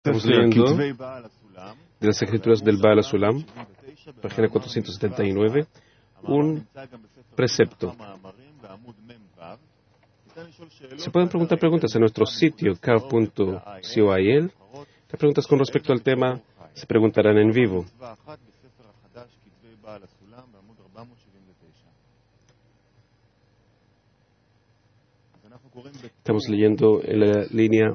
Estamos leyendo de las escrituras del Baal HaSulam, página 479, un precepto. Se pueden preguntar preguntas en nuestro sitio car.coil. Las preguntas con respecto al tema se preguntarán en vivo. Estamos leyendo en la línea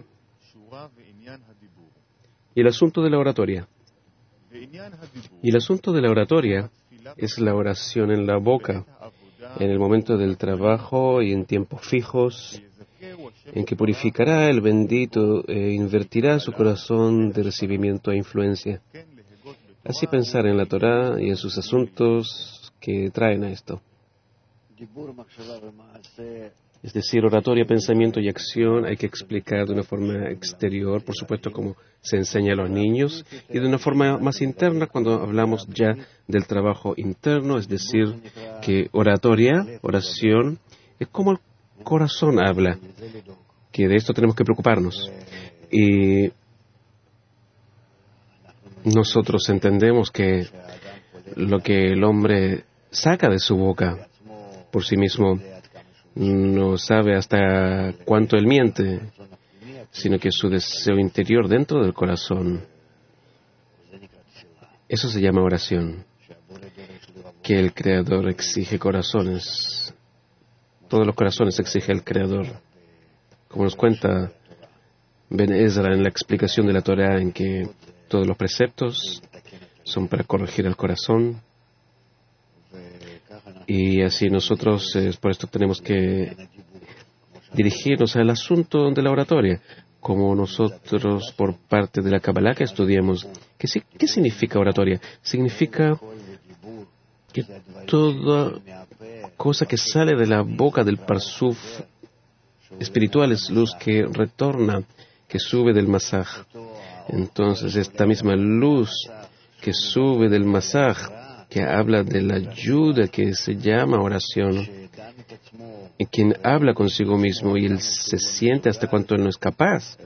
y el asunto de la oratoria. Y el asunto de la oratoria es la oración en la boca, en el momento del trabajo y en tiempos fijos, en que purificará el bendito e invertirá su corazón de recibimiento e influencia. Así pensar en la Torá y en sus asuntos que traen a esto. Es decir, oratoria, pensamiento y acción hay que explicar de una forma exterior, por supuesto, como se enseña a los niños, y de una forma más interna cuando hablamos ya del trabajo interno, es decir, que oratoria, oración, es como el corazón habla, que de esto tenemos que preocuparnos. Y nosotros entendemos que lo que el hombre saca de su boca por sí mismo no sabe hasta cuánto él miente, sino que su deseo interior dentro del corazón. Eso se llama oración, que el Creador exige corazones. Todos los corazones exige el Creador. Como nos cuenta Ben Ezra en la explicación de la Torá, en que todos los preceptos son para corregir el corazón. Y así nosotros, por esto tenemos que dirigirnos al asunto de la oratoria, como nosotros por parte de la Kabbalah que estudiamos. ¿Qué significa oratoria? Significa que toda cosa que sale de la boca del Parsuf espiritual es luz que retorna, que sube del Masaj. Entonces, esta misma luz que sube del Masaj, que habla de la ayuda que se llama oración, y quien habla consigo mismo y él se siente hasta cuanto él no es capaz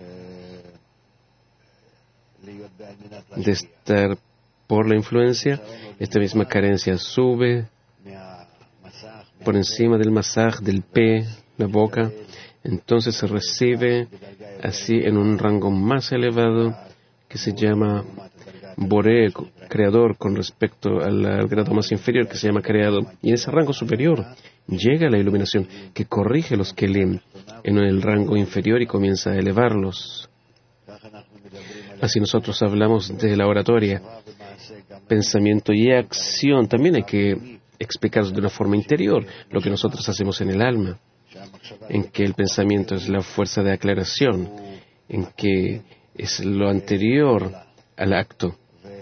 de estar por la influencia, esta misma carencia sube por encima del masaj, del pe, la boca, entonces se recibe así en un rango más elevado que se llama Boré, creador, con respecto al grado más inferior que se llama creado. Y en ese rango superior llega la iluminación que corrige los kelim en el rango inferior y comienza a elevarlos. Así nosotros hablamos de la oratoria, pensamiento y acción. También hay que explicarlos de una forma interior, lo que nosotros hacemos en el alma, en que el pensamiento es la fuerza de aclaración, en que es lo anterior al acto.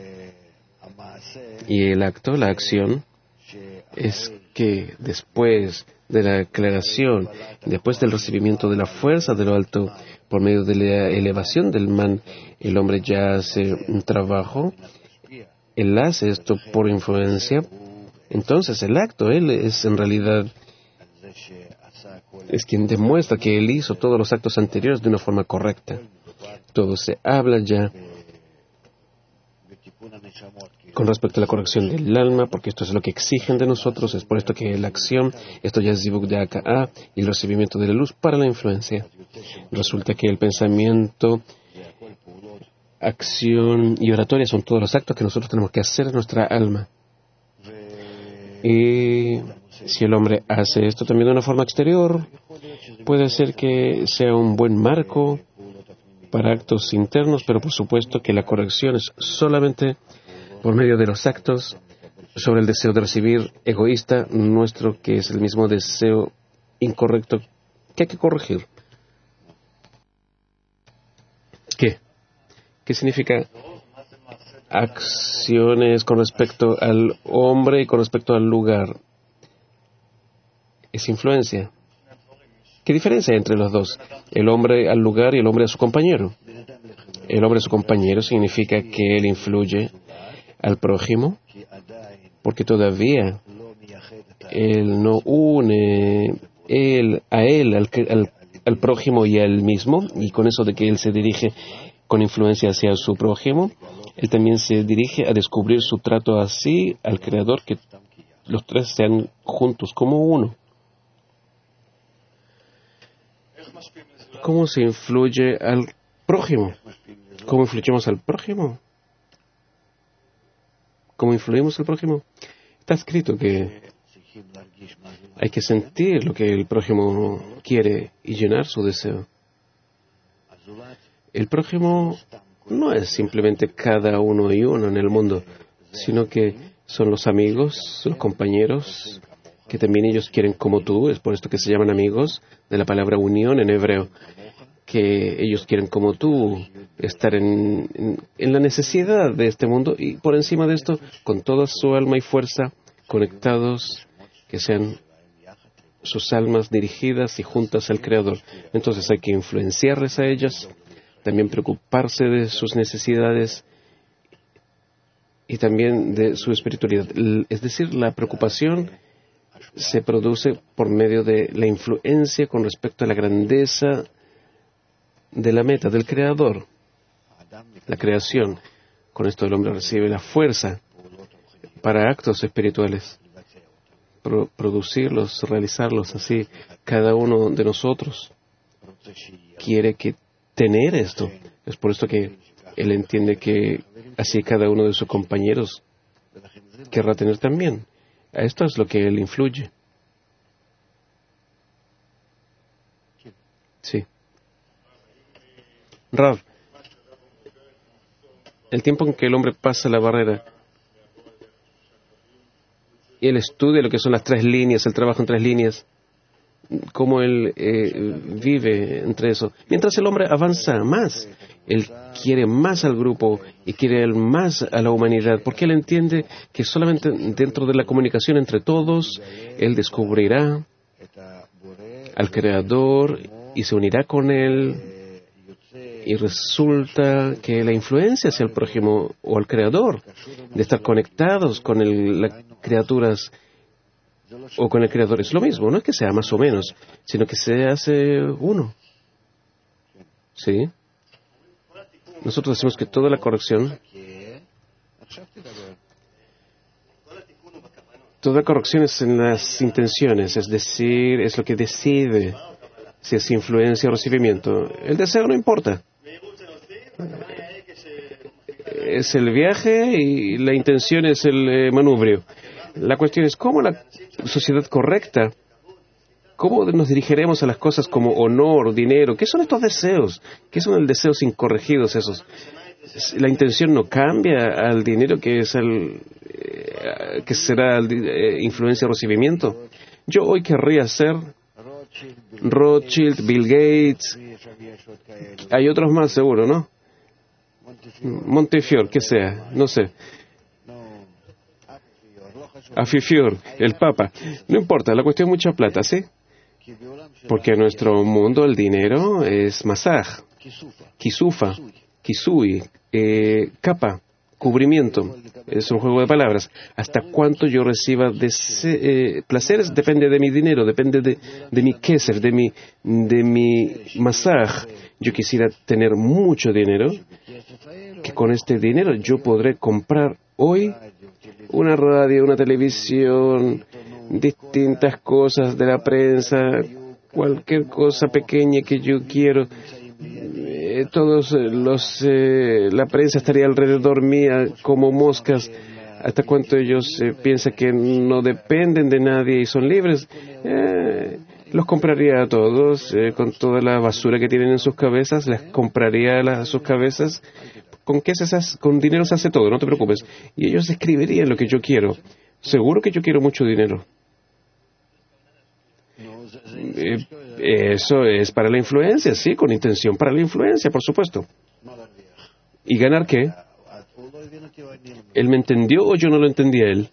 Y el acto, la acción, es que después de la aclaración, después del recibimiento de la fuerza de lo alto, por medio de la elevación del man, el hombre ya hace un trabajo, él hace esto por influencia. Entonces el acto, él es en realidad, es quien demuestra que él hizo todos los actos anteriores de una forma correcta. Todo se habla ya con respecto a la corrección del alma, porque esto es lo que exigen de nosotros, es por esto que la acción, esto ya es zivuk de Aka'a, y el recibimiento de la luz para la influencia. Resulta que el pensamiento, acción y oratoria son todos los actos que nosotros tenemos que hacer en nuestra alma. Y si el hombre hace esto también de una forma exterior, puede ser que sea un buen marco para actos internos, pero por supuesto que la corrección es solamente por medio de los actos sobre el deseo de recibir egoísta nuestro, que es el mismo deseo incorrecto que hay que corregir. ¿Qué significa acciones con respecto al hombre y con respecto al lugar? Es influencia. ¿Qué diferencia hay entre los dos? El hombre al lugar y el hombre a su compañero. El hombre a su compañero significa que él influye al prójimo, porque todavía él no une al prójimo y a él mismo, y con eso de que él se dirige con influencia hacia su prójimo, él también se dirige a descubrir su trato así al Creador, que los tres sean juntos como uno. ¿Cómo se influye al prójimo? ¿Cómo influimos al prójimo? ¿Cómo influimos al prójimo? Está escrito que hay que sentir lo que el prójimo quiere y llenar su deseo. El prójimo no es simplemente cada uno y uno en el mundo, sino que son los amigos, los compañeros, que también ellos quieren como tú. Es por esto que se llaman amigos, de la palabra unión en hebreo, que ellos quieren como tú, estar en la necesidad de este mundo y por encima de esto, con toda su alma y fuerza, conectados, que sean sus almas dirigidas y juntas al Creador. Entonces hay que influenciarles a ellas, también preocuparse de sus necesidades y también de su espiritualidad. Es decir, la preocupación se produce por medio de la influencia con respecto a la grandeza de la meta, del Creador, la creación. Con esto el hombre recibe la fuerza para actos espirituales, producirlos, realizarlos. Así, cada uno de nosotros quiere tener esto. Es por esto que él entiende que así cada uno de sus compañeros querrá tener también. A esto es lo que él influye. Sí. Rav, el tiempo en que el hombre pasa la barrera y él estudia lo que son las 3 líneas, el trabajo en 3 líneas, cómo él vive entre eso. Mientras el hombre avanza más, él quiere más al grupo y quiere más a la humanidad, porque él entiende que solamente dentro de la comunicación entre todos, él descubrirá al Creador y se unirá con él. Y resulta que la influencia hacia el prójimo o al Creador, de estar conectados con las criaturas o con el Creador, es lo mismo. No es que sea más o menos, sino que se hace uno. ¿Sí? Nosotros decimos que toda la corrección es en las intenciones, es decir, es lo que decide si es influencia o recibimiento. El deseo no importa. Es el viaje y la intención es el manubrio. La cuestión es cómo la sociedad correcta, cómo nos dirigiremos a las cosas como honor, dinero. ¿Qué son estos deseos? ¿Qué son los deseos incorregidos esos? La intención no cambia al dinero que es que será influencia o recibimiento. Yo hoy querría ser Rothschild, Bill Gates. Hay otros más seguro, ¿no? Montefiore, que sea, no sé. Afifior, el Papa. No importa, la cuestión es mucha plata, ¿sí? Porque en nuestro mundo el dinero es masaj, kisufa, kisui, capa, cubrimiento. Es un juego de palabras. Hasta cuánto yo reciba placeres depende de mi dinero, depende de mi keser, de mi masaj. Yo quisiera tener mucho dinero, que con este dinero yo podré comprar hoy una radio, una televisión, distintas cosas de la prensa, cualquier cosa pequeña que yo quiero. La prensa estaría alrededor mía como moscas. Hasta cuánto ellos piensan que no dependen de nadie y son libres. Los compraría a todos con toda la basura que tienen en sus cabezas. Les compraría a sus cabezas. Con dinero se hace todo, no te preocupes. Y ellos escribirían lo que yo quiero. Seguro que yo quiero mucho dinero. Eso es para la influencia, sí, con intención para la influencia, por supuesto. ¿Y ganar qué? ¿Él me entendió o yo no lo entendí a él?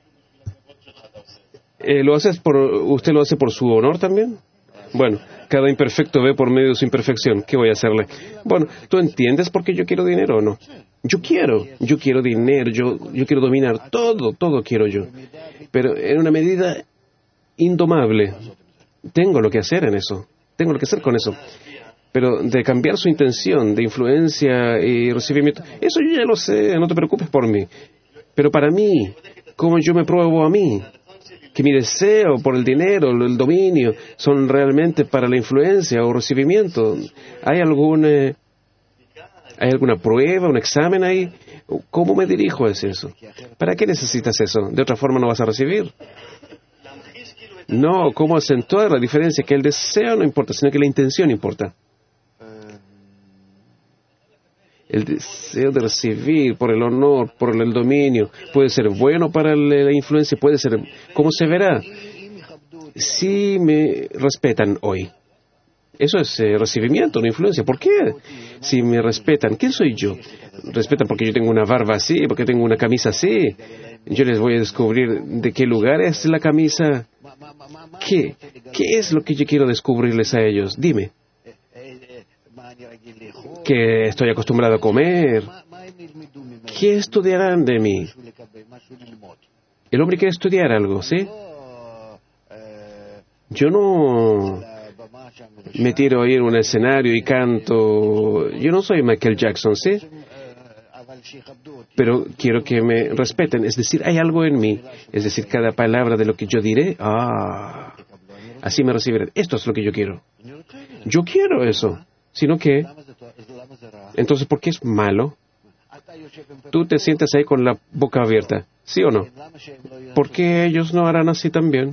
¿Usted lo hace por su honor también? Bueno, cada imperfecto ve por medio de su imperfección. ¿Qué voy a hacerle? Bueno, ¿tú entiendes por qué yo quiero dinero o no? Yo quiero dinero, yo quiero dominar todo quiero yo. Pero en una medida indomable. Tengo lo que hacer en eso. Tengo lo que hacer con eso. Pero de cambiar su intención de influencia y recibimiento, eso yo ya lo sé, no te preocupes por mí. Pero para mí, ¿cómo yo me pruebo a mí? Que mi deseo por el dinero, el dominio, son realmente para la influencia o recibimiento. ¿Hay alguna prueba, un examen ahí? ¿Cómo me dirijo a eso? ¿Para qué necesitas eso? De otra forma no vas a recibir. No, ¿cómo acentuar la diferencia? Que el deseo no importa, sino que la intención importa. El deseo de recibir por el honor, por el dominio, puede ser bueno para la influencia, puede ser, ¿cómo se verá? Si me respetan hoy. Eso es recibimiento, no influencia. ¿Por qué? Si me respetan, ¿quién soy yo? Respetan porque yo tengo una barba así, porque tengo una camisa así. Yo les voy a descubrir de qué lugar es la camisa. ¿Qué es lo que yo quiero descubrirles a ellos? Dime. ¿Qué estoy acostumbrado a comer? ¿Qué estudiarán de mí? El hombre quiere estudiar algo, ¿sí? Yo no me tiro a ir a un escenario y canto. Yo no soy Michael Jackson, ¿sí? Pero quiero que me respeten. Es decir, hay algo en mí. Es decir, cada palabra de lo que yo diré, así me recibirán. Esto es lo que yo quiero. Yo quiero eso. Sino que, entonces, ¿por qué es malo? Tú te sientas ahí con la boca abierta, ¿sí o no? ¿Por qué ellos no harán así también?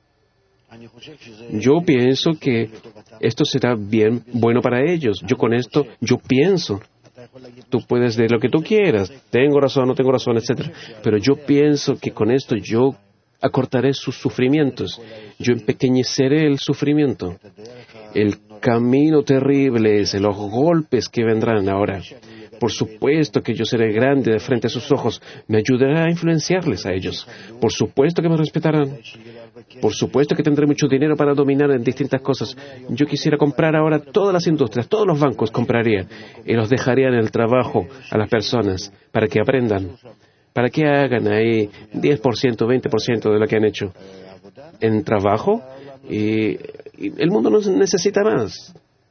Yo pienso que esto será bien, bueno para ellos. Yo con esto, yo pienso. Tú puedes decir lo que tú quieras, tengo razón, no tengo razón, etc. Pero yo pienso que con esto yo acortaré sus sufrimientos. Yo empequeñeceré el sufrimiento. El camino terrible es los golpes que vendrán ahora. Por supuesto que yo seré grande de frente a sus ojos. Me ayudará a influenciarles a ellos. Por supuesto que me respetarán. Por supuesto que tendré mucho dinero para dominar en distintas cosas. Yo quisiera comprar ahora todas las industrias, todos los bancos compraría y los dejaría en el trabajo a las personas para que aprendan, para que hagan ahí 10%, 20% de lo que han hecho en trabajo y el mundo no necesita más.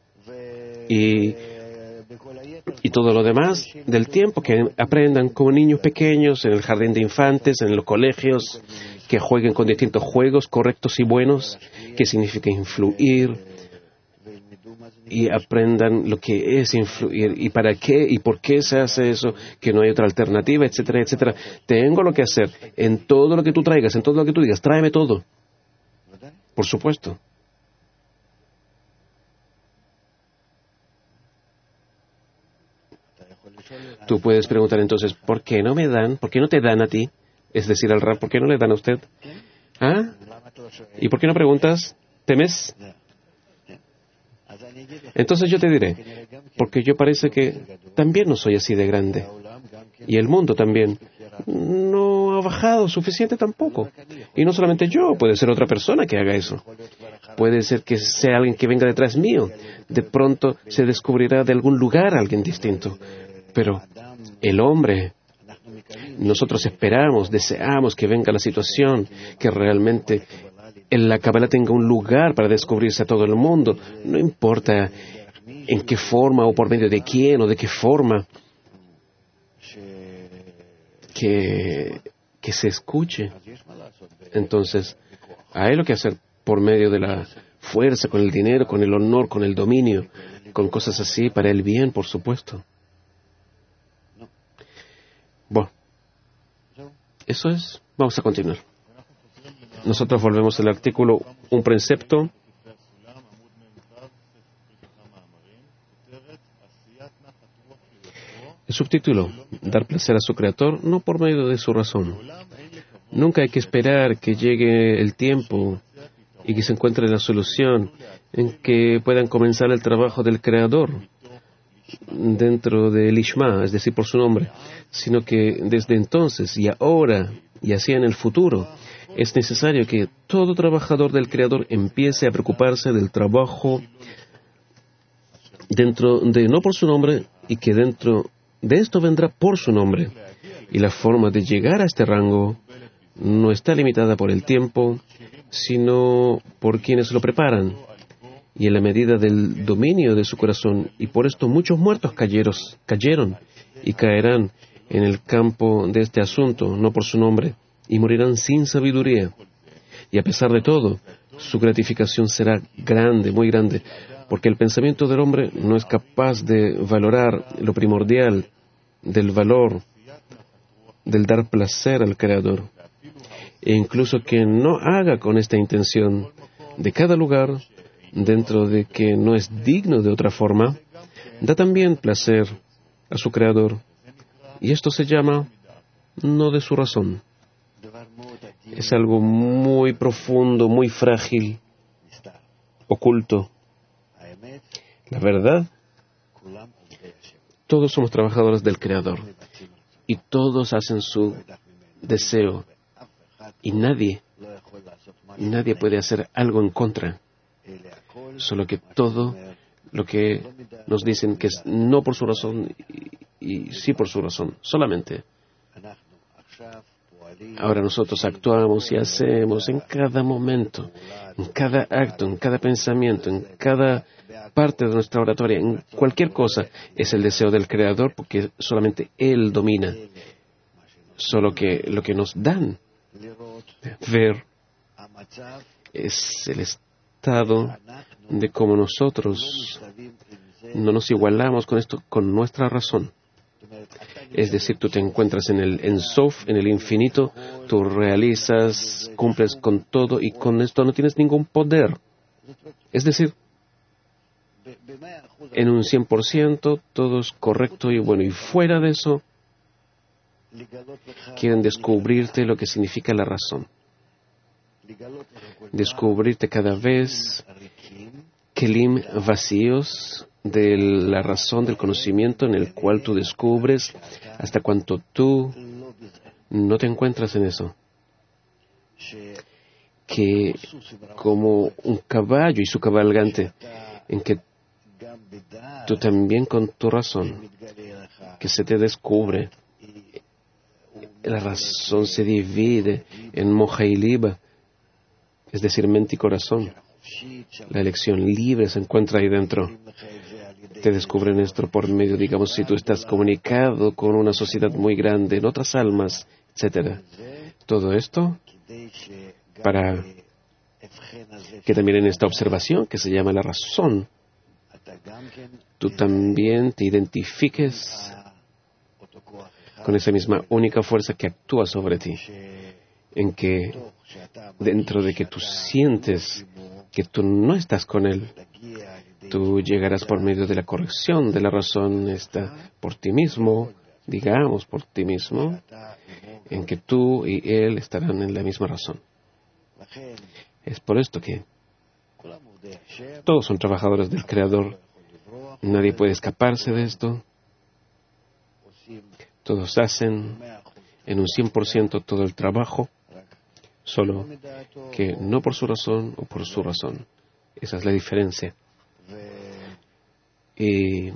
Y todo lo demás del tiempo que aprendan como niños pequeños en el jardín de infantes, en los colegios, que jueguen con distintos juegos correctos y buenos, que significa influir, y aprendan lo que es influir, y para qué, y por qué se hace eso, que no hay otra alternativa, etcétera, etcétera. Tengo lo que hacer en todo lo que tú traigas, en todo lo que tú digas, tráeme todo. Por supuesto. Tú puedes preguntar entonces, ¿por qué no me dan? ¿Por qué no te dan a ti? Es decir, al Rab, ¿por qué no le dan a usted? ¿Ah? ¿Y por qué no preguntas? ¿Temes? Entonces yo te diré, porque yo parece que también no soy así de grande. Y el mundo también no ha bajado suficiente tampoco. Y no solamente yo, puede ser otra persona que haga eso. Puede ser que sea alguien que venga detrás mío. De pronto se descubrirá de algún lugar alguien distinto. Pero el hombre, nosotros esperamos, deseamos que venga la situación, que realmente en la Kabbalah tenga un lugar para descubrirse a todo el mundo. No importa en qué forma o por medio de quién o de qué forma, que se escuche. Entonces, hay lo que hacer por medio de la fuerza, con el dinero, con el honor, con el dominio, con cosas así, para el bien, por supuesto. Bueno, eso es. Vamos a continuar. Nosotros volvemos al artículo, un precepto. El subtítulo, dar placer a su creador, no por medio de su razón. Nunca hay que esperar que llegue el tiempo y que se encuentre la solución en que puedan comenzar el trabajo del creador dentro del Ishma, es decir, por su nombre, sino que desde entonces y ahora y así en el futuro, es necesario que todo trabajador del Creador empiece a preocuparse del trabajo dentro de, no por su nombre, y que dentro de esto vendrá por su nombre. Y la forma de llegar a este rango no está limitada por el tiempo, sino por quienes lo preparan. y en la medida del dominio de su corazón, y por esto muchos muertos cayeron y caerán en el campo de este asunto, no por su nombre, y morirán sin sabiduría. Y a pesar de todo, su gratificación será grande, muy grande, porque el pensamiento del hombre no es capaz de valorar lo primordial del valor, del dar placer al Creador. E incluso que no haga con esta intención de cada lugar, dentro de que no es digno de otra forma, da también placer a su Creador. Y esto se llama no de su razón. Es algo muy profundo, muy frágil, oculto. La verdad, todos somos trabajadores del Creador y todos hacen su deseo y nadie puede hacer algo en contra. Solo que todo lo que nos dicen que es no por su razón y sí por su razón, solamente. Ahora nosotros actuamos y hacemos en cada momento, en cada acto, en cada pensamiento, en cada parte de nuestra oratoria, en cualquier cosa, es el deseo del Creador porque solamente Él domina. Solo que lo que nos dan ver es el estado de cómo nosotros no nos igualamos con esto, con nuestra razón. Es decir, tú te encuentras en el Ein Sof, en el infinito, tú realizas, cumples con todo y con esto no tienes ningún poder. Es decir, en un 100% todo es correcto y bueno, y fuera de eso, quieren descubrirte lo que significa la razón. Descubrirte cada vez kelim vacíos de la razón del conocimiento en el cual tú descubres hasta cuanto tú no te encuentras en eso. Que como un caballo y su cabalgante, en que tú también con tu razón, que se te descubre, la razón se divide en moja y liba, es decir, mente y corazón. La elección libre se encuentra ahí dentro. Te descubren esto por medio, digamos, si tú estás comunicado con una sociedad muy grande, en otras almas, etc. Todo esto para que también en esta observación que se llama la razón, tú también te identifiques con esa misma única fuerza que actúa sobre ti, en que dentro de que tú sientes que tú no estás con Él, tú llegarás por medio de la corrección de la razón esta por ti mismo, digamos por ti mismo, en que tú y Él estarán en la misma razón. Es por esto que todos son trabajadores del Creador. Nadie puede escaparse de esto. Todos hacen en un 100% todo el trabajo, solo que no por su razón o por su razón. Esa es la diferencia. Y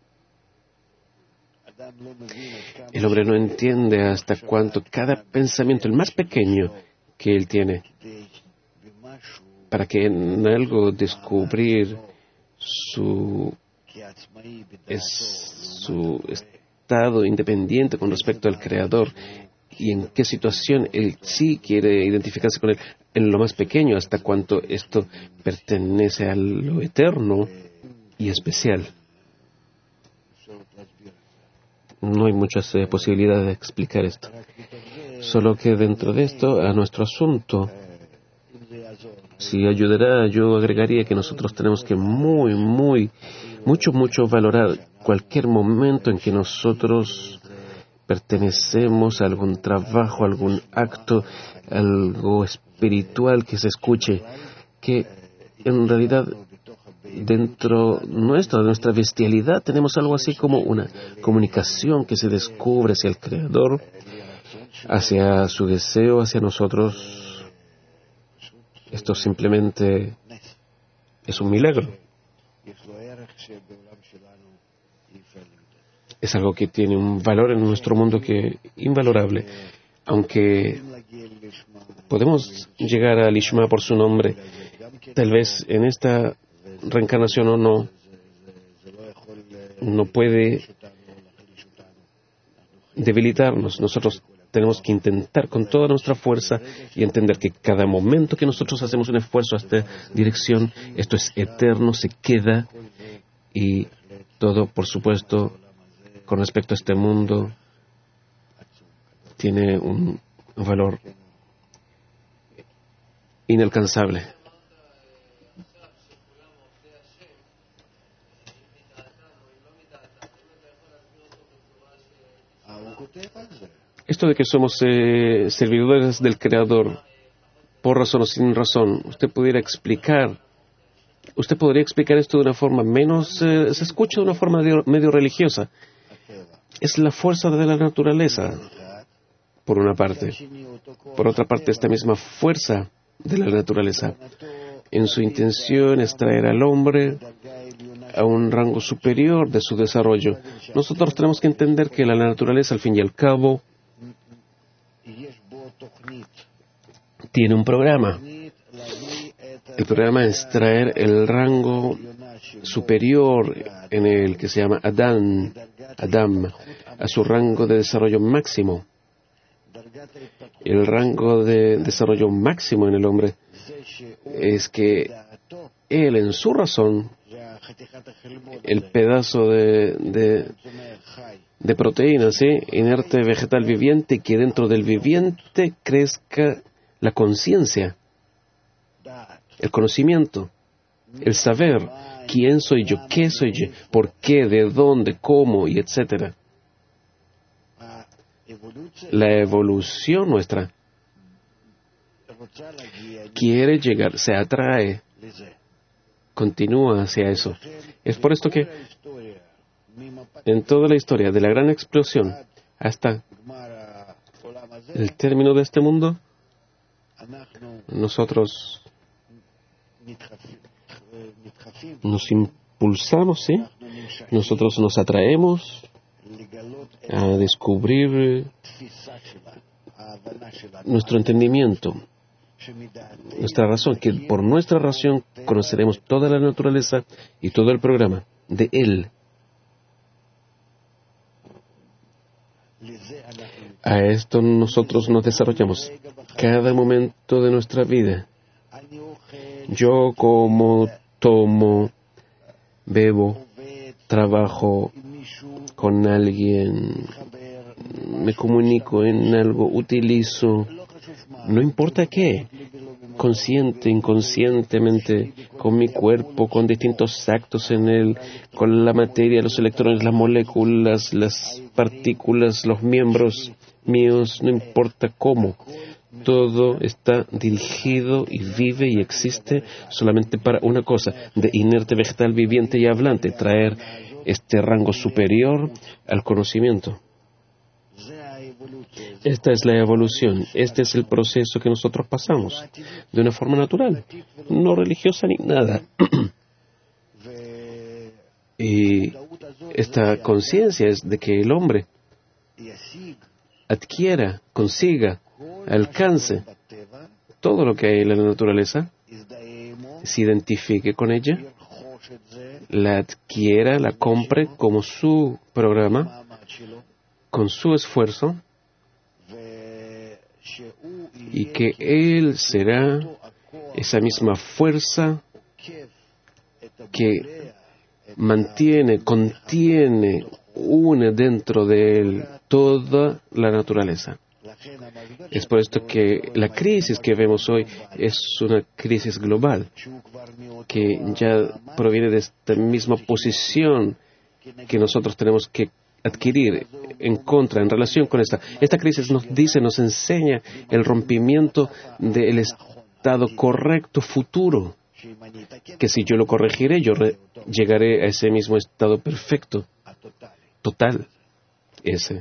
el hombre no entiende hasta cuánto cada pensamiento, el más pequeño que él tiene, para que en algo descubrir su estado independiente con respecto al Creador y en qué situación él sí quiere identificarse con él en lo más pequeño, hasta cuánto esto pertenece a lo eterno y especial. No hay muchas posibilidades de explicar esto. Solo que dentro de esto, a nuestro asunto, si ayudará, yo agregaría que nosotros tenemos que mucho valorar cualquier momento en que nosotros pertenecemos a algún trabajo, algún acto, algo espiritual que se escuche, que en realidad dentro de nuestra bestialidad, tenemos algo así como una comunicación que se descubre hacia el Creador, hacia su deseo, hacia nosotros. Esto simplemente es un milagro. Es algo que tiene un valor en nuestro mundo que invalorable. Aunque podemos llegar a Lishma por su nombre, tal vez en esta reencarnación o no, no puede debilitarnos. Nosotros tenemos que intentar con toda nuestra fuerza y entender que cada momento que nosotros hacemos un esfuerzo a esta dirección, esto es eterno, se queda, y todo, por supuesto, con respecto a este mundo, tiene un valor inalcanzable. Esto de que somos servidores del Creador, por razón o sin razón, usted podría explicar esto de una forma menos, se escucha de una forma medio religiosa. Es la fuerza de la naturaleza, por una parte. Por otra parte, esta misma fuerza de la naturaleza, en su intención es traer al hombre a un rango superior de su desarrollo. Nosotros tenemos que entender que la naturaleza, al fin y al cabo, tiene un programa. El programa es traer el rango superior en el que se llama Adam, a su rango de desarrollo máximo. El rango de desarrollo máximo en el hombre es que él, en su razón, el pedazo de proteína, ¿sí?, inerte vegetal viviente, que dentro del viviente crezca la conciencia, el conocimiento, el saber quién soy yo, qué soy yo, por qué, de dónde, cómo, y etcétera. La evolución nuestra quiere llegar, se atrae, continúa hacia eso. Es por esto que en toda la historia, de la gran explosión hasta el término de este mundo, nosotros nos impulsamos, ¿sí? Nosotros nos atraemos a descubrir nuestro entendimiento, nuestra razón, que por nuestra razón conoceremos toda la naturaleza y todo el programa de Él. A esto nosotros nos desarrollamos cada momento de nuestra vida. Yo como, tomo, bebo, trabajo con alguien, me comunico en algo, utilizo, no importa qué, consciente, inconscientemente, con mi cuerpo, con distintos actos en él, con la materia, los electrones, las moléculas, las partículas, los miembros míos, no importa cómo. Todo está dirigido y vive y existe solamente para una cosa, de inerte vegetal viviente y hablante, traer este rango superior al conocimiento. Esta es la evolución, este es el proceso que nosotros pasamos, de una forma natural, no religiosa ni nada. Y esta conciencia es de que el hombre adquiera, consiga, alcance todo lo que hay en la naturaleza, se identifique con ella, la adquiera, la compre como su programa, con su esfuerzo, y que él será esa misma fuerza que mantiene, contiene, une dentro de él toda la naturaleza. Es por esto que la crisis que vemos hoy es una crisis global, que ya proviene de esta misma posición que nosotros tenemos que adquirir en relación con esta. Esta crisis nos dice, nos enseña el rompimiento del estado correcto futuro, que si yo lo corregiré, yo llegaré a ese mismo estado perfecto, total, ese.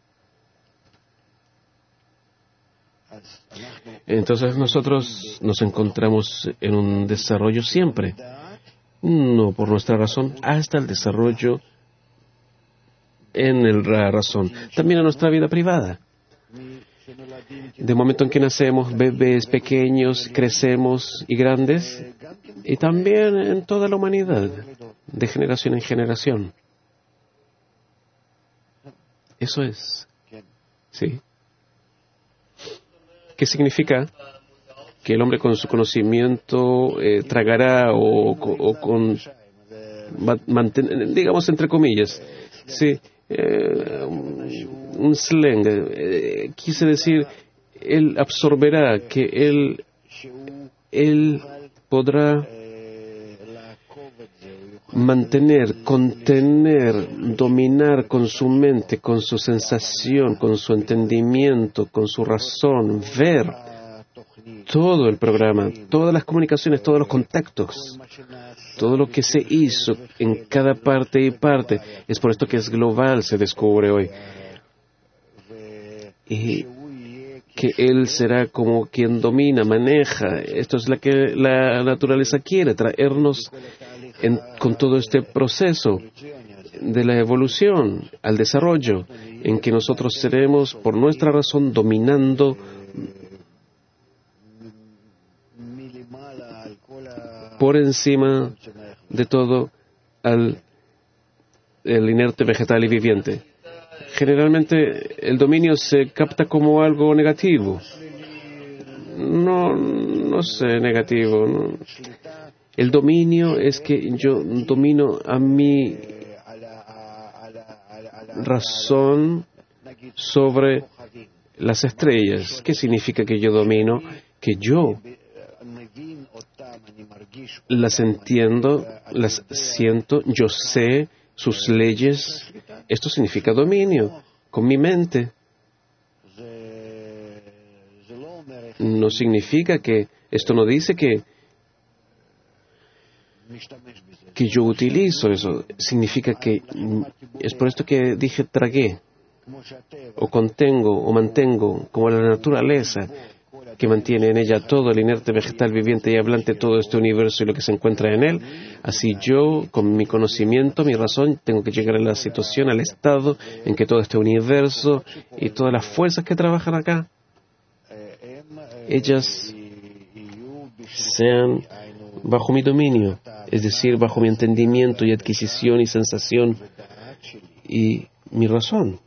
Entonces nosotros nos encontramos en un desarrollo siempre, no por nuestra razón, hasta el desarrollo en la razón, también en nuestra vida privada. De momento en que nacemos, bebés pequeños, crecemos y grandes, y también en toda la humanidad, de generación en generación. Eso es. ¿Sí? ¿Qué significa? Que el hombre con su conocimiento tragará digamos entre comillas, sí, un slang. Quise decir, él absorberá, que él podrá mantener, contener, dominar con su mente, con su sensación, con su entendimiento, con su razón, ver todo el programa, todas las comunicaciones, todos los contactos, todo lo que se hizo en cada parte y parte. Es por esto que es global, se descubre hoy. Y que Él será como quien domina, maneja. Esto es lo que la naturaleza quiere, traernos con todo este proceso de la evolución al desarrollo, en que nosotros seremos, por nuestra razón, dominando por encima de todo el inerte vegetal y viviente. Generalmente el dominio se capta como algo negativo. No sé, negativo. No. El dominio es que yo domino a mi razón sobre las estrellas. ¿Qué significa que yo domino? Que yo las entiendo, las siento, yo sé sus leyes. Esto significa dominio con mi mente. No significa que, esto no dice que yo utilizo eso. Significa que, es por esto que dije tragué, o contengo, o mantengo, como la naturaleza, que mantiene en ella todo el inerte vegetal viviente y hablante, todo este universo y lo que se encuentra en él. Así yo, con mi conocimiento, mi razón, tengo que llegar a la situación, al estado en que todo este universo y todas las fuerzas que trabajan acá, ellas sean bajo mi dominio, es decir, bajo mi entendimiento y adquisición y sensación y mi razón.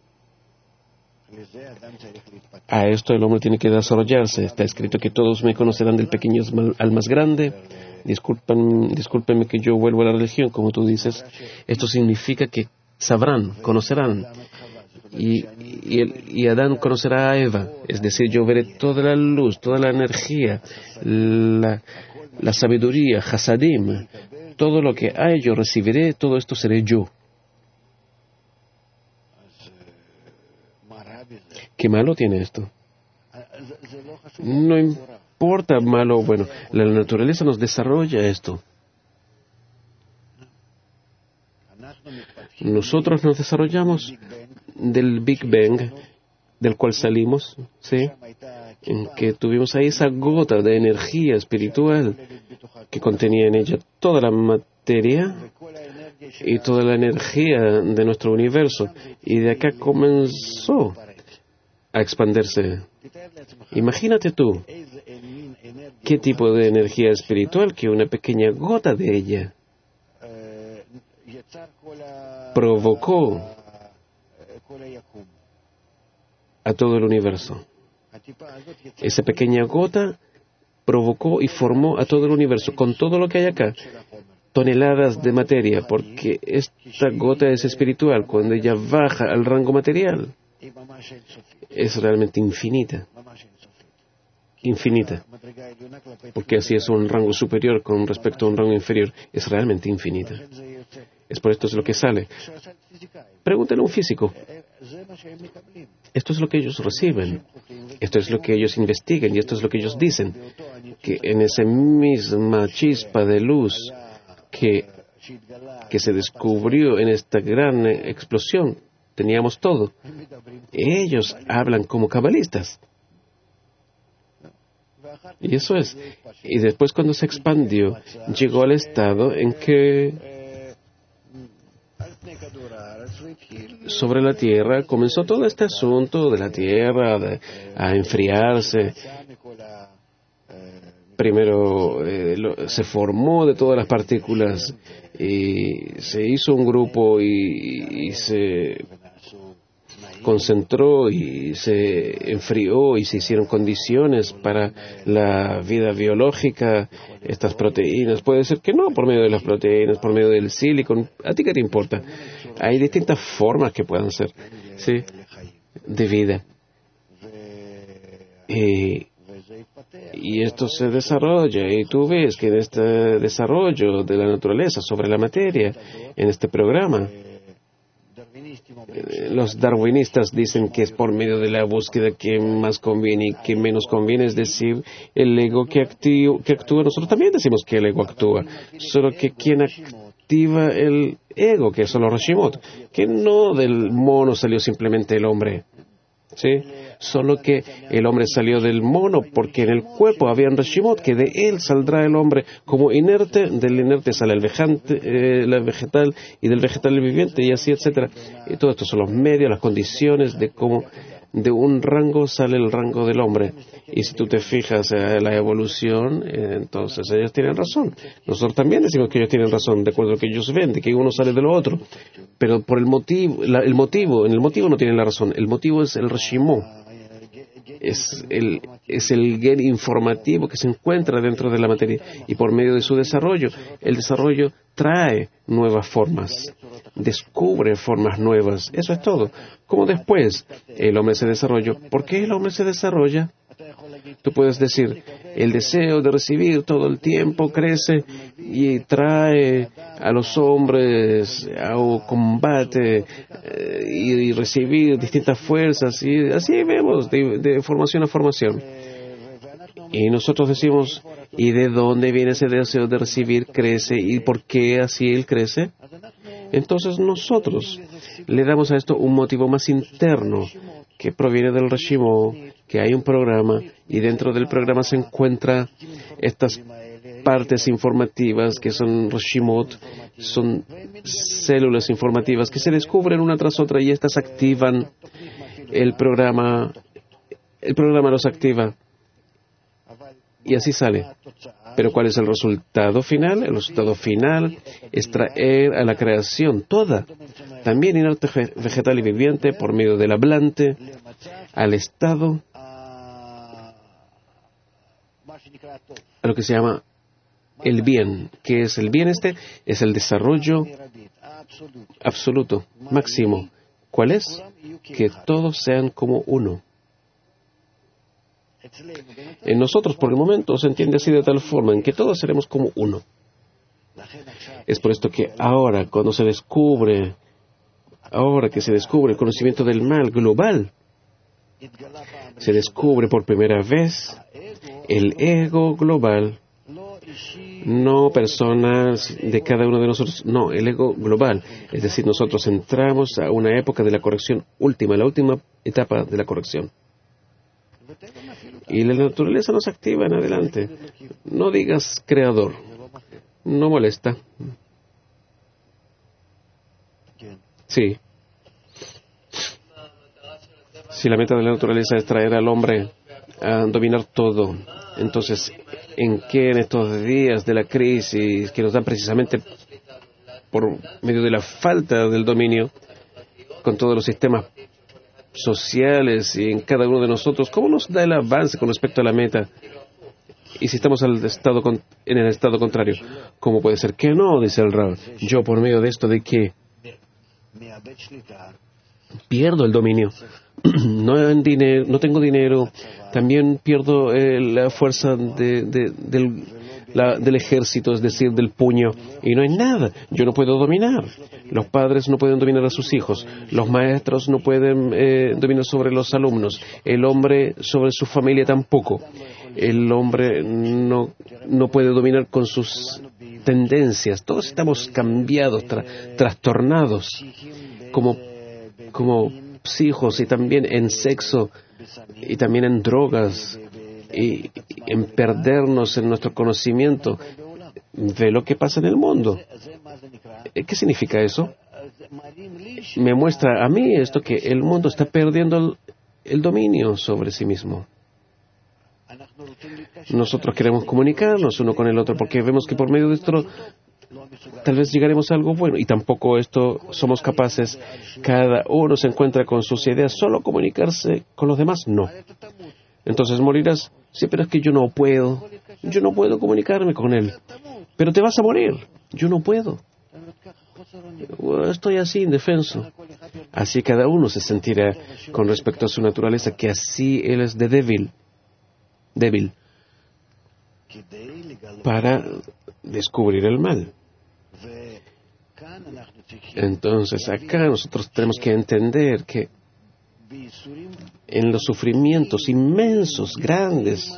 A esto el hombre tiene que desarrollarse. Está escrito que todos me conocerán, del pequeño al más grande. Discúlpenme que yo vuelvo a la religión, como tú dices. Esto significa que sabrán, conocerán. Y Adán conocerá a Eva. Es decir, yo veré toda la luz, toda la energía, la sabiduría, Hasadim. Todo lo que hay yo recibiré, todo esto seré yo. ¿Qué malo tiene esto? No importa malo o bueno. La naturaleza nos desarrolla esto. Nosotros nos desarrollamos del Big Bang, del cual salimos, ¿sí? En que tuvimos ahí esa gota de energía espiritual que contenía en ella toda la materia y toda la energía de nuestro universo. Y de acá comenzó a expandirse. Imagínate tú qué tipo de energía espiritual que una pequeña gota de ella provocó a todo el universo. Esa pequeña gota provocó y formó a todo el universo con todo lo que hay acá. Toneladas de materia, porque esta gota es espiritual. Cuando ella baja al rango material, es realmente infinita. Infinita. Porque así es un rango superior con respecto a un rango inferior. Es realmente infinita. Es por esto es lo que sale. Pregúntale a un físico. Esto es lo que ellos reciben. Esto es lo que ellos investigan y esto es lo que ellos dicen. Que en esa misma chispa de luz que se descubrió en esta gran explosión, teníamos todo. Ellos hablan como cabalistas. Y eso es. Y después cuando se expandió, llegó al estado en que sobre la tierra, comenzó todo este asunto de la tierra a enfriarse. Primero se formó de todas las partículas y se hizo un grupo y se concentró y se enfrió y se hicieron condiciones para la vida biológica, estas proteínas. Puede ser que no por medio de las proteínas, por medio del silicon. ¿A ti qué te importa? Hay distintas formas que puedan ser, ¿sí?, de vida. Y esto se desarrolla, y tú ves que en este desarrollo de la naturaleza sobre la materia, en este programa, los darwinistas dicen que es por medio de la búsqueda que más conviene y que menos conviene, es decir, el ego que actúa. Nosotros también decimos que el ego actúa, solo que quien activa el ego, que son los Reshimot, que no del mono salió simplemente el hombre, ¿sí? Solo que el hombre salió del mono porque en el cuerpo había un Reshimot, que de él saldrá el hombre como inerte, del inerte sale el vegetal, y del vegetal el viviente, y así, etcétera. Y todo esto son los medios, las condiciones de cómo de un rango sale el rango del hombre. Y si tú te fijas en la evolución, entonces ellos tienen razón. Nosotros también decimos que ellos tienen razón, de acuerdo a lo que ellos ven, de que uno sale de lo otro. Pero por el motivo, en el motivo no tienen la razón. El motivo es el Reshimot. Es el gen informativo que se encuentra dentro de la materia, y por medio de su desarrollo, el desarrollo trae nuevas formas, descubre formas nuevas. Eso es todo. Como después el hombre se desarrolla. ¿Por qué el hombre se desarrolla? Tú puedes decir, el deseo de recibir todo el tiempo crece y trae a los hombres a un combate y recibir distintas fuerzas, y así vemos de formación a formación. Y nosotros decimos, ¿y de dónde viene ese deseo de recibir? Crece. ¿Y por qué así él crece? Entonces nosotros le damos a esto un motivo más interno, que proviene del Reshimot, que hay un programa, y dentro del programa se encuentran estas partes informativas que son Reshimot, son células informativas que se descubren una tras otra, y estas activan el programa los activa, y así sale. Pero ¿cuál es el resultado final? El resultado final es traer a la creación toda, también inerte, vegetal y viviente, por medio del hablante, al estado, a lo que se llama el bien. ¿Qué es el bien? Es el desarrollo absoluto, máximo. ¿Cuál es? Que todos sean como uno. En nosotros, por el momento, se entiende así de tal forma, en que todos seremos como uno. Es por esto que ahora, que se descubre el conocimiento del mal global, se descubre por primera vez el ego global, no personas de cada uno de nosotros, no, el ego global. Es decir, nosotros entramos a una época de la corrección última, la última etapa de la corrección. Y la naturaleza nos activa en adelante. No digas creador, no molesta. Sí. Si la meta de la naturaleza es traer al hombre a dominar todo, entonces, ¿en qué en estos días de la crisis que nos dan precisamente por medio de la falta del dominio, con todos los sistemas sociales y en cada uno de nosotros, cómo nos da el avance con respecto a la meta? Y si estamos en el estado contrario, ¿cómo puede ser que no? Dice el Rab. Yo, por medio de esto, ¿de qué? Pierdo el dominio. No tengo dinero. También pierdo la fuerza del ejército, es decir, del puño. Y no hay nada. Yo no puedo dominar. Los padres no pueden dominar a sus hijos. Los maestros no pueden dominar sobre los alumnos. El hombre sobre su familia tampoco. El hombre no puede dominar con sus tendencias. Todos estamos cambiados, trastornados, como hijos, y también en sexo, y también en drogas, y en perdernos en nuestro conocimiento de lo que pasa en el mundo. ¿Qué significa eso? me muestra a mí esto, que el mundo está perdiendo el dominio sobre sí mismo. Nosotros queremos comunicarnos uno con el otro porque vemos que por medio de esto tal vez llegaremos a algo bueno, y tampoco esto somos capaces. Cada uno se encuentra con sus ideas. ¿Solo comunicarse con los demás? No. Entonces morirás. Sí, pero es que yo no puedo comunicarme con él. Pero te vas a morir. Yo no puedo. Estoy así, indefenso. Así cada uno se sentirá con respecto a su naturaleza, que así él es de débil, para descubrir el mal. Entonces acá nosotros tenemos que entender que en los sufrimientos inmensos, grandes,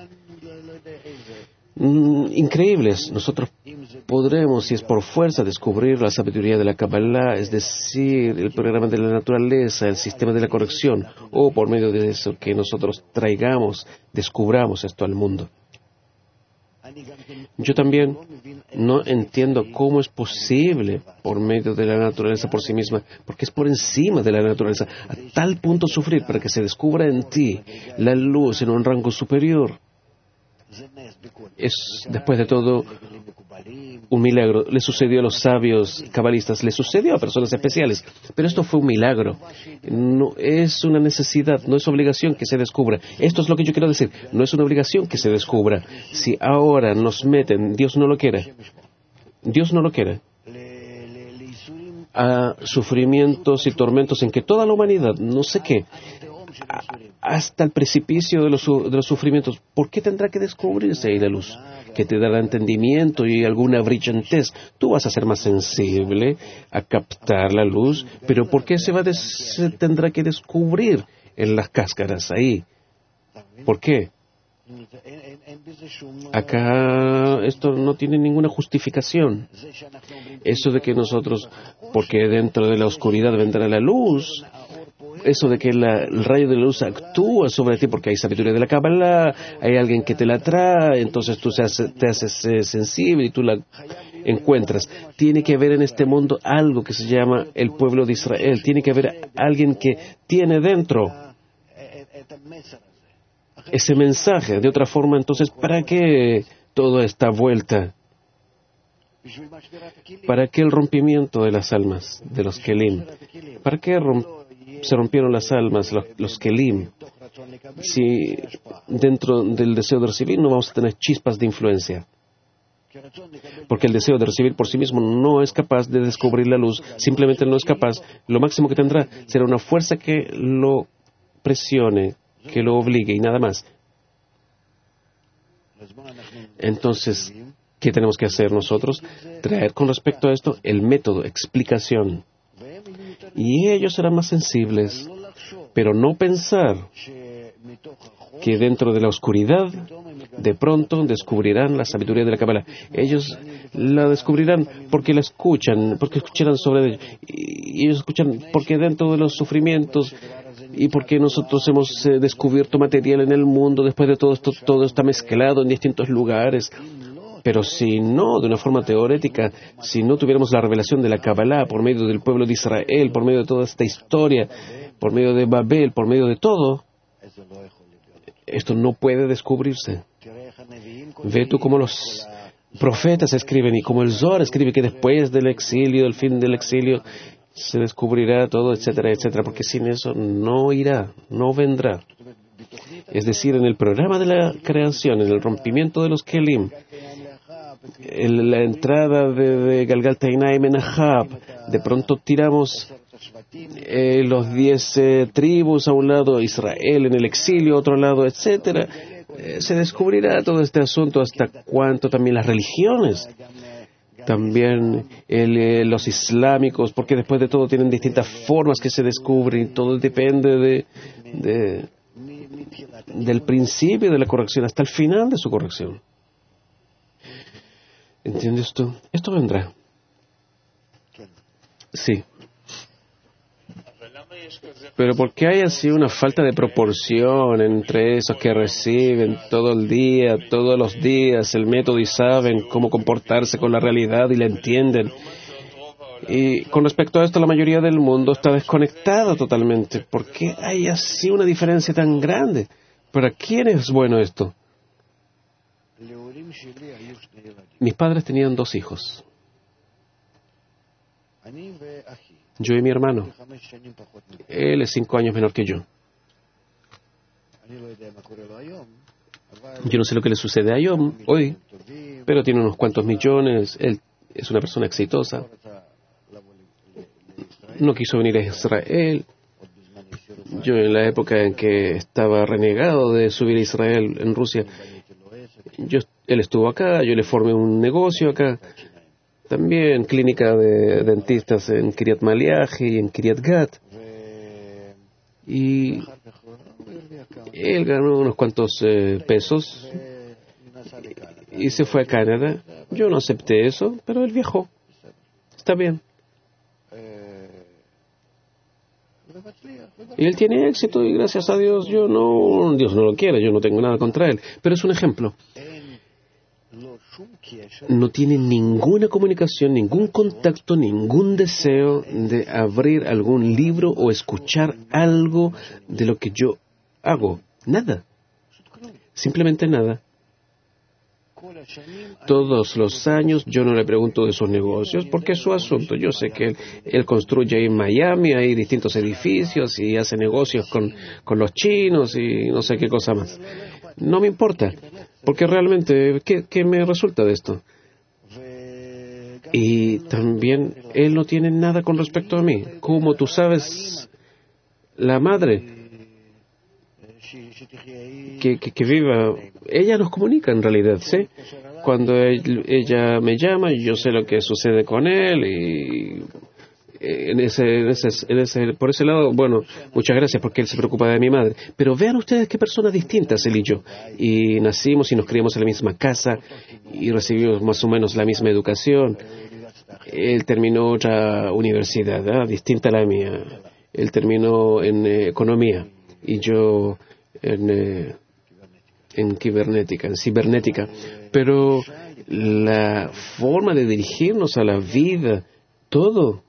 increíbles, nosotros podremos, si es por fuerza, descubrir la sabiduría de la Kabbalah, es decir, el programa de la naturaleza, el sistema de la corrección, o por medio de eso que nosotros descubramos esto al mundo. Yo también no entiendo cómo es posible por medio de la naturaleza por sí misma, porque es por encima de la naturaleza, a tal punto sufrir para que se descubra en ti la luz en un rango superior. Es, después de todo, un milagro. Le sucedió a los sabios cabalistas, le sucedió a personas especiales, pero esto fue un milagro. No es una necesidad, no es obligación que se descubra. Esto es lo que yo quiero decir, no es una obligación que se descubra. Si ahora nos meten, Dios no lo quiere, a sufrimientos y tormentos en que toda la humanidad, no sé qué, hasta el precipicio de los sufrimientos, ¿por qué tendrá que descubrirse ahí la luz? Que te dará entendimiento y alguna brillantez. Tú vas a ser más sensible a captar la luz, pero ¿por qué se tendrá que descubrir en las cáscaras ahí? ¿Por qué? Acá esto no tiene ninguna justificación. Eso de que nosotros, porque dentro de la oscuridad vendrá la luz, eso de que el rayo de la luz actúa sobre ti porque hay sabiduría de la Kabbalah, hay alguien que te la trae, entonces tú te haces sensible y tú la encuentras. Tiene que haber en este mundo algo que se llama el pueblo de Israel. Tiene que haber alguien que tiene dentro ese mensaje. De otra forma, entonces, ¿para qué toda esta vuelta? ¿Para qué el rompimiento de las almas, de los Kelim? ¿Para qué se rompieron las almas, los Kelim? Si dentro del deseo de recibir no vamos a tener chispas de influencia. Porque el deseo de recibir por sí mismo no es capaz de descubrir la luz, simplemente no es capaz. Lo máximo que tendrá será una fuerza que lo presione, que lo obligue y nada más. Entonces, ¿qué tenemos que hacer nosotros? Traer con respecto a esto el método, explicación. Y ellos serán más sensibles, pero no pensar que dentro de la oscuridad de pronto descubrirán la sabiduría de la Kabbalah. Ellos la descubrirán porque la escuchan, porque escucharán sobre ellos. Y ellos escuchan porque dentro de los sufrimientos y porque nosotros hemos descubierto material en el mundo, después de todo esto, todo está mezclado en distintos lugares. Pero si no, de una forma teórica, si no tuviéramos la revelación de la Kabbalah por medio del pueblo de Israel, por medio de toda esta historia, por medio de Babel, por medio de todo, esto no puede descubrirse. Ve tú cómo los profetas escriben y cómo el Zohar escribe que después del exilio, el fin del exilio, se descubrirá todo, etcétera, etcétera, porque sin eso no irá, no vendrá. Es decir, en el programa de la creación, en el rompimiento de los Kelim, en la entrada de Galgal Tainaim en Ahab, de pronto tiramos los 10 tribus a un lado, Israel en el exilio, a otro lado, etcétera. Se descubrirá todo este asunto, hasta cuánto también las religiones, también los islámicos, porque después de todo tienen distintas formas que se descubren, todo depende del principio de la corrección hasta el final de su corrección. ¿Entiendes tú? Esto vendrá. Sí. Pero ¿por qué hay así una falta de proporción entre esos que reciben todo el día, todos los días, el método y saben cómo comportarse con la realidad y la entienden? Y con respecto a esto, la mayoría del mundo está desconectada totalmente. ¿Por qué hay así una diferencia tan grande? ¿Para quién es bueno esto? Mis padres tenían 2 hijos. Yo y mi hermano. Él es 5 años menor que yo. Yo no sé lo que le sucede a Yom hoy, pero tiene unos cuantos millones. Él es una persona exitosa. No quiso venir a Israel. Yo en la época en que estaba renegado de subir a Israel en Rusia, él estuvo acá, yo le formé un negocio acá. También clínica de dentistas en Kiryat Maliachi y en Kiryat Gat. Y él ganó unos cuantos pesos y se fue a Canadá. Yo no acepté eso, pero él viajó. Está bien. Y él tiene éxito y gracias a Dios Dios no lo quiere, yo no tengo nada contra él. Pero es un ejemplo. No tiene ninguna comunicación, ningún contacto, ningún deseo de abrir algún libro o escuchar algo de lo que yo hago. Nada. Simplemente nada. Todos los años yo no le pregunto de sus negocios porque es su asunto. Yo sé que él construye ahí en Miami, hay distintos edificios y hace negocios con los chinos y no sé qué cosa más. No me importa, porque realmente, ¿qué me resulta de esto? Y también él no tiene nada con respecto a mí. Como tú sabes, la madre que viva, ella nos comunica en realidad, ¿sí? Cuando ella me llama, yo sé lo que sucede con él y por ese lado, bueno, muchas gracias porque él se preocupa de mi madre. Pero vean ustedes qué personas distintas él y yo. Y nacimos y nos criamos en la misma casa y recibimos más o menos la misma educación. Él terminó otra universidad, distinta a la mía. Él terminó en economía y yo en cibernética. Pero la forma de dirigirnos a la vida, todo.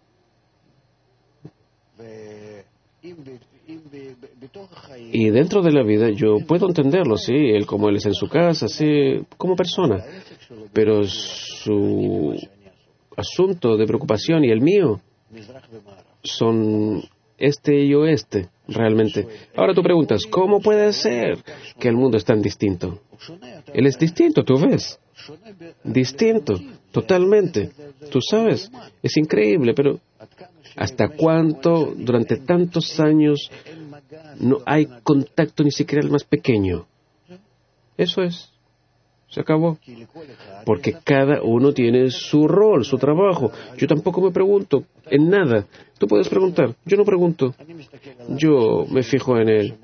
Y dentro de la vida yo puedo entenderlo, sí, él como él es en su casa, sí, como persona. Pero su asunto de preocupación y el mío son este y oeste, realmente. Ahora tú preguntas, ¿cómo puede ser que el mundo es tan distinto? Él es distinto, tú ves. Distinto, totalmente. Tú sabes, es increíble, pero ¿hasta cuánto durante tantos años no hay contacto ni siquiera el más pequeño? Eso es. Se acabó. Porque cada uno tiene su rol, su trabajo. Yo tampoco me pregunto en nada. Tú puedes preguntar. Yo no pregunto. Yo me fijo en él.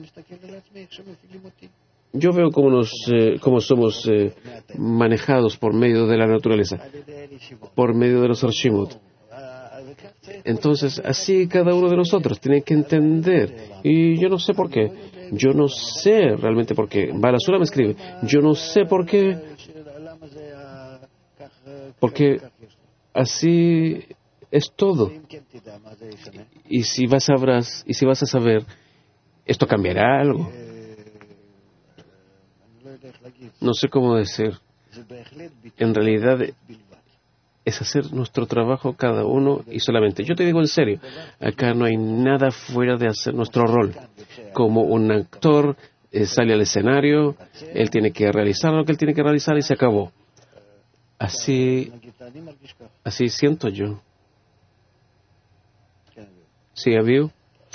Yo veo cómo somos manejados por medio de la naturaleza, por medio de los Arshimot. Entonces, así cada uno de nosotros tiene que entender. Y yo no sé por qué. Yo no sé realmente por qué. Balasura me escribe. Yo no sé por qué. Porque así es todo. Y si vas a saber, esto cambiará algo. No sé cómo decir. En realidad es hacer nuestro trabajo cada uno y solamente. Yo te digo en serio, acá no hay nada fuera de hacer nuestro rol. Como un actor sale al escenario, él tiene que realizar lo que él tiene que realizar y se acabó. Así siento yo. Sí, Abiu.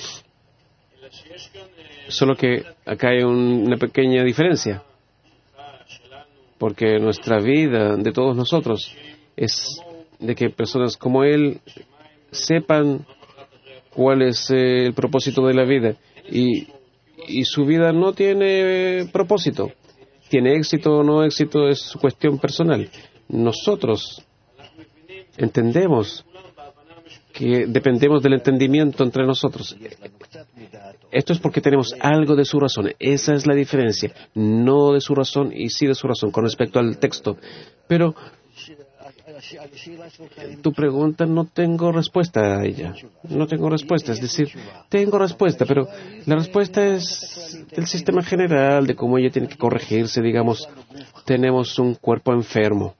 Solo que acá hay una pequeña diferencia. Porque nuestra vida, de todos nosotros, es de que personas como él sepan cuál es el propósito de la vida. Y su vida no tiene propósito. Tiene éxito o no éxito, es su cuestión personal. Nosotros entendemos que dependemos del entendimiento entre nosotros. Esto es porque tenemos algo de su razón. Esa es la diferencia. No de su razón y sí de su razón con respecto al texto. Pero Tu pregunta no tengo respuesta a ella. No tengo respuesta. Es decir, tengo respuesta, pero la respuesta es del sistema general, de cómo ella tiene que corregirse. Digamos, tenemos un cuerpo enfermo.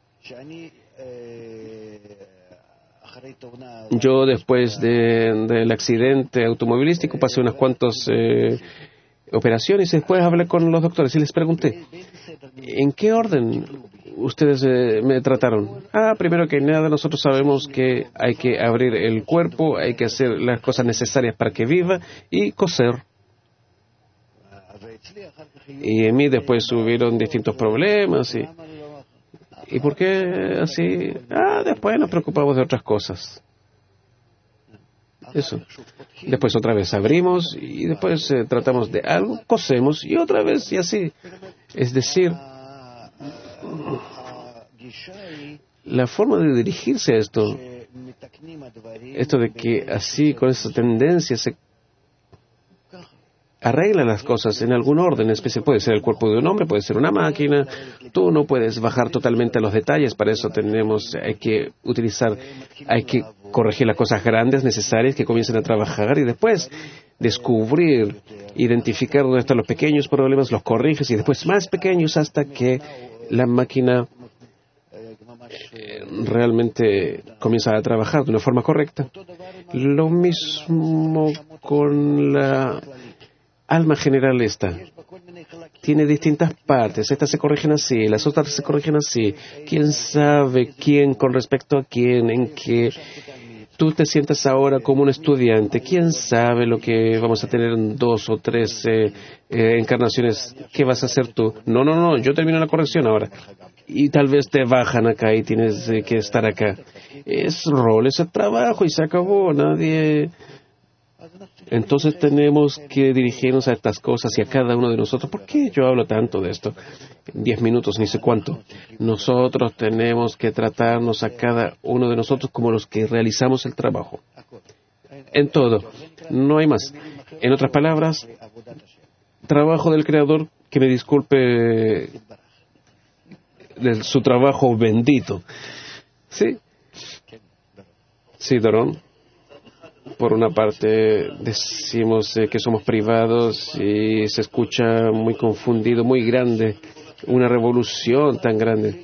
Yo, después del accidente automovilístico, pasé unas cuantas operaciones y después hablé con los doctores y les pregunté, ¿en qué orden ustedes me trataron? Primero que nada, nosotros sabemos que hay que abrir el cuerpo, hay que hacer las cosas necesarias para que viva y coser. Y en mí después hubieron distintos problemas. ¿Y por qué así? Después nos preocupamos de otras cosas. Eso. Después otra vez abrimos y después tratamos de algo, cosemos y otra vez y así. Es decir, la forma de dirigirse a esto de que así con esa tendencia se arregla las cosas en algún orden especial. Puede ser el cuerpo de un hombre, puede ser una máquina. Tú no puedes bajar totalmente a los detalles. Para eso hay que corregir las cosas grandes necesarias que comiencen a trabajar y después descubrir, identificar dónde están los pequeños problemas, los corriges y después más pequeños hasta que la máquina realmente comienza a trabajar de una forma correcta. Lo mismo con la alma general esta. Tiene distintas partes. Estas se corrigen así, las otras se corrigen así. ¿Quién sabe quién con respecto a quién, en qué? Tú te sientas ahora como un estudiante. ¿Quién sabe lo que vamos a tener en 2 o 3 encarnaciones? ¿Qué vas a hacer tú? No, yo termino la corrección ahora. Y tal vez te bajan acá y tienes que estar acá. Es rol, es el trabajo y se acabó. Entonces tenemos que dirigirnos a estas cosas y a cada uno de nosotros. ¿Por qué yo hablo tanto de esto? 10 minutos, ni sé cuánto. Nosotros tenemos que tratarnos a cada uno de nosotros como los que realizamos el trabajo. En todo. No hay más. En otras palabras, trabajo del Creador, que me disculpe de su trabajo bendito. ¿Sí? Sí, Dorón. Por una parte decimos que somos privados y se escucha muy confundido, muy grande, una revolución tan grande.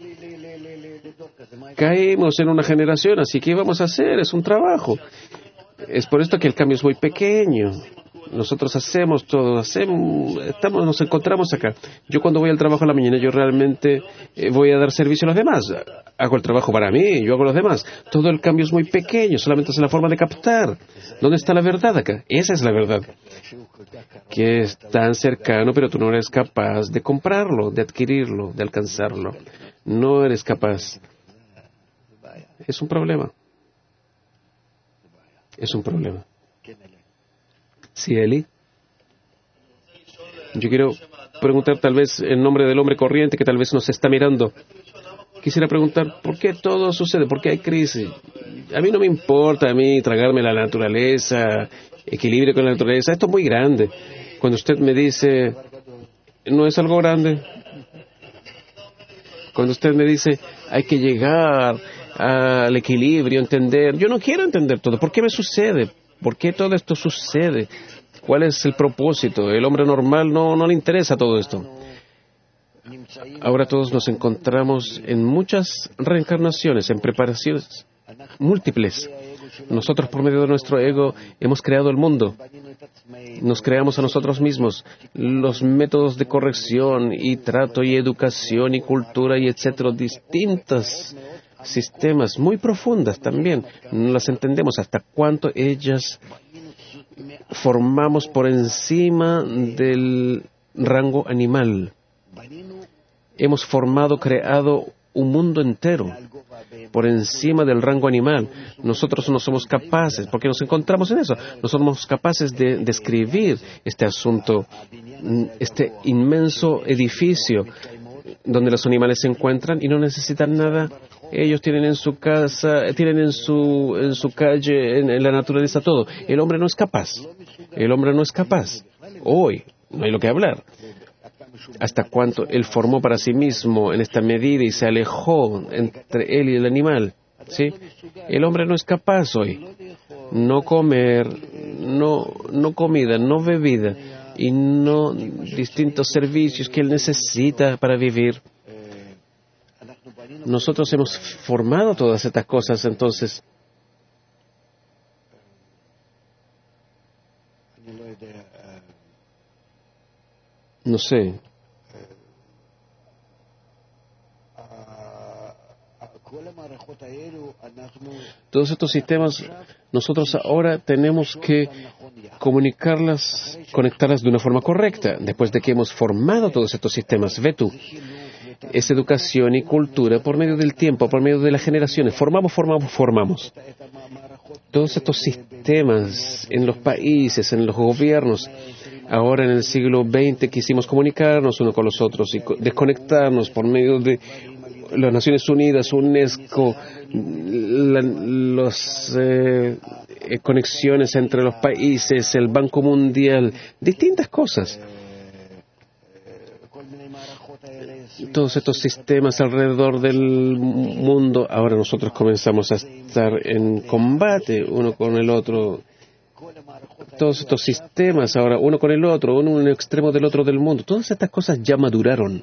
Caímos en una generación, así que ¿qué vamos a hacer? Es un trabajo. Es por esto que el cambio es muy pequeño. Nosotros hacemos todo, nos encontramos acá. Yo cuando voy al trabajo a la mañana, yo realmente voy a dar servicio a los demás. Hago el trabajo para mí, yo hago los demás. Todo el cambio es muy pequeño, solamente es la forma de captar. ¿Dónde está la verdad acá? Esa es la verdad. Que es tan cercano, pero tú no eres capaz de comprarlo, de adquirirlo, de alcanzarlo. No eres capaz. Es un problema. Es un problema. Sí, Eli. Yo quiero preguntar tal vez en nombre del hombre corriente que tal vez nos está mirando. Quisiera preguntar, ¿por qué todo sucede? ¿Por qué hay crisis? A mí no me importa, tragarme la naturaleza, equilibrio con la naturaleza. Esto es muy grande. Cuando usted me dice, ¿no es algo grande? Cuando usted me dice, hay que llegar al equilibrio, entender. Yo no quiero entender todo. ¿Por qué me sucede? ¿Por qué todo esto sucede? ¿Cuál es el propósito? El hombre normal no le interesa todo esto. Ahora todos nos encontramos en muchas reencarnaciones, en preparaciones múltiples. Nosotros, por medio de nuestro ego, hemos creado el mundo. Nos creamos a nosotros mismos. Los métodos de corrección y trato y educación y cultura y etcétera, distintos sistemas muy profundas también. No las entendemos hasta cuánto ellas formamos por encima del rango animal. Hemos creado un mundo entero por encima del rango animal. Nosotros no somos capaces, porque nos encontramos en eso, no somos capaces de describir este asunto, este inmenso edificio donde los animales se encuentran y no necesitan nada. Ellos tienen en su casa, tienen en su calle, en la naturaleza todo. El hombre no es capaz. El hombre no es capaz. Hoy no hay lo que hablar. Hasta cuánto él formó para sí mismo en esta medida y se alejó entre él y el animal. ¿sí? El hombre no es capaz hoy. No comer, no comida, no bebida y no distintos servicios que él necesita para vivir. Nosotros hemos formado todas estas cosas, entonces no sé. Todos estos sistemas, nosotros ahora tenemos que conectarlas de una forma correcta, después de que hemos formado todos estos sistemas. Ve tú, es educación y cultura por medio del tiempo, por medio de las generaciones. Formamos. Todos estos sistemas en los países, en los gobiernos. Ahora en el siglo XX quisimos comunicarnos unos con los otros y desconectarnos por medio de las Naciones Unidas, UNESCO, las conexiones entre los países, el Banco Mundial, distintas cosas. Todos estos sistemas alrededor del mundo, ahora nosotros comenzamos a estar en combate uno con el otro. Todos estos sistemas ahora, uno con el otro, uno en un extremo del otro del mundo, todas estas cosas ya maduraron.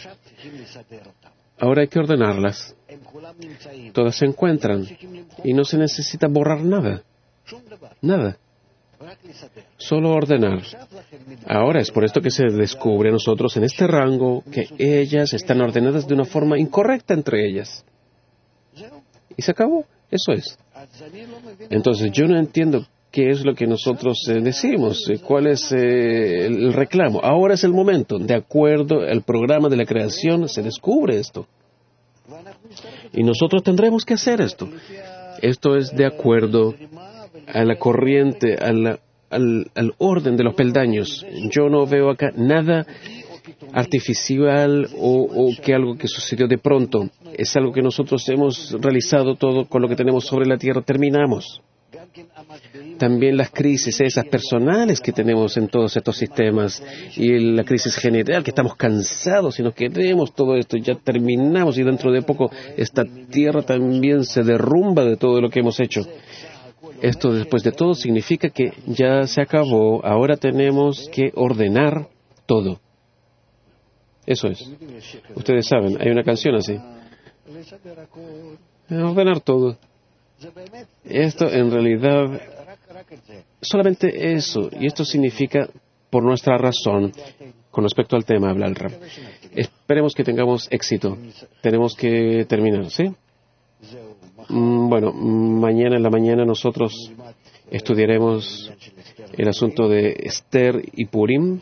Ahora hay que ordenarlas. Todas se encuentran y no se necesita borrar nada. Nada. Solo ordenar. Ahora es por esto que se descubre a nosotros en este rango que ellas están ordenadas de una forma incorrecta entre ellas. Y se acabó. Eso es. Entonces yo no entiendo qué es lo que nosotros decimos, cuál es el reclamo. Ahora es el momento. De acuerdo al programa de la creación se descubre esto. Y nosotros tendremos que hacer esto. Esto es de acuerdo a la corriente, al orden de los peldaños. Yo no veo acá nada artificial o que algo que sucedió de pronto. Es algo que nosotros hemos realizado todo con lo que tenemos sobre la tierra. Terminamos. También las crisis esas personales que tenemos en todos estos sistemas y la crisis general, que estamos cansados y nos queremos todo esto, ya terminamos y dentro de poco esta tierra también se derrumba de todo lo que hemos hecho. Esto después de todo significa que ya se acabó, ahora tenemos que ordenar todo. Eso es. Ustedes saben, hay una canción así. Ordenar todo. Esto en realidad, solamente eso, y esto significa por nuestra razón, con respecto al tema, habla el Rab. Esperemos que tengamos éxito. Tenemos que terminar, ¿sí? Bueno, mañana en la mañana nosotros estudiaremos el asunto de Esther y Purim.